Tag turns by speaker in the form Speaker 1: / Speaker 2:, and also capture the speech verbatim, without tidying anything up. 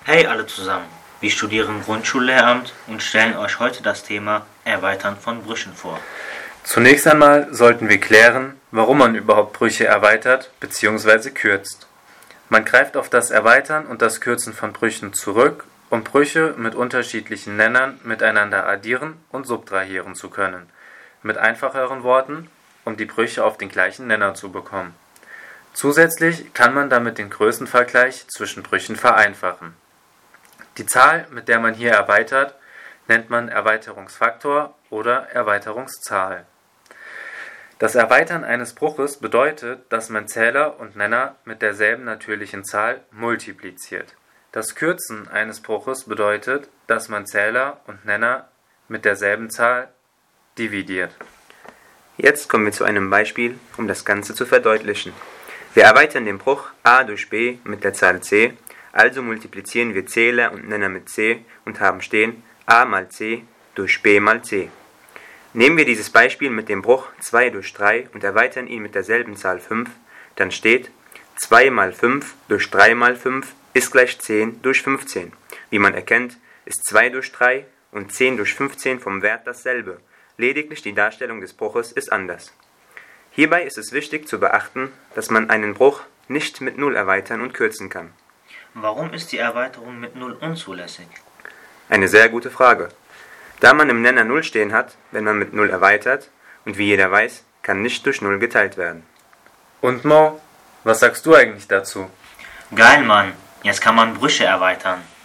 Speaker 1: Hey alle zusammen, wir studieren Grundschullehramt und stellen euch heute das Thema Erweitern von Brüchen vor.
Speaker 2: Zunächst einmal sollten wir klären, warum man überhaupt Brüche erweitert bzw. kürzt. Man greift auf das Erweitern und das Kürzen von Brüchen zurück, um Brüche mit unterschiedlichen Nennern miteinander addieren und subtrahieren zu können. Mit einfacheren Worten, um die Brüche auf den gleichen Nenner zu bekommen. Zusätzlich kann man damit den Größenvergleich zwischen Brüchen vereinfachen. Die Zahl, mit der man hier erweitert, nennt man Erweiterungsfaktor oder Erweiterungszahl. Das Erweitern eines Bruches bedeutet, dass man Zähler und Nenner mit derselben natürlichen Zahl multipliziert. Das Kürzen eines Bruches bedeutet, dass man Zähler und Nenner mit derselben Zahl dividiert.
Speaker 3: Jetzt kommen wir zu einem Beispiel, um das Ganze zu verdeutlichen. Wir erweitern den Bruch a durch b mit der Zahl c, also multiplizieren wir Zähler und Nenner mit c und haben stehen a mal c durch b mal c. Nehmen wir dieses Beispiel mit dem Bruch zwei durch drei und erweitern ihn mit derselben Zahl fünf, dann steht zwei mal fünf durch drei mal fünf ist gleich zehn durch fünfzehn. Wie man erkennt, ist zwei durch drei und zehn durch fünfzehn vom Wert dasselbe, lediglich die Darstellung des Bruches ist anders. Hierbei ist es wichtig zu beachten, dass man einen Bruch nicht mit null erweitern und kürzen kann.
Speaker 1: Warum ist die Erweiterung mit null unzulässig?
Speaker 3: Eine sehr gute Frage. Da man im Nenner null stehen hat, wenn man mit null erweitert, und wie jeder weiß, kann nicht durch null geteilt werden.
Speaker 2: Und Mo, was sagst du eigentlich dazu?
Speaker 1: Geil, Mann, jetzt kann man Brüche erweitern.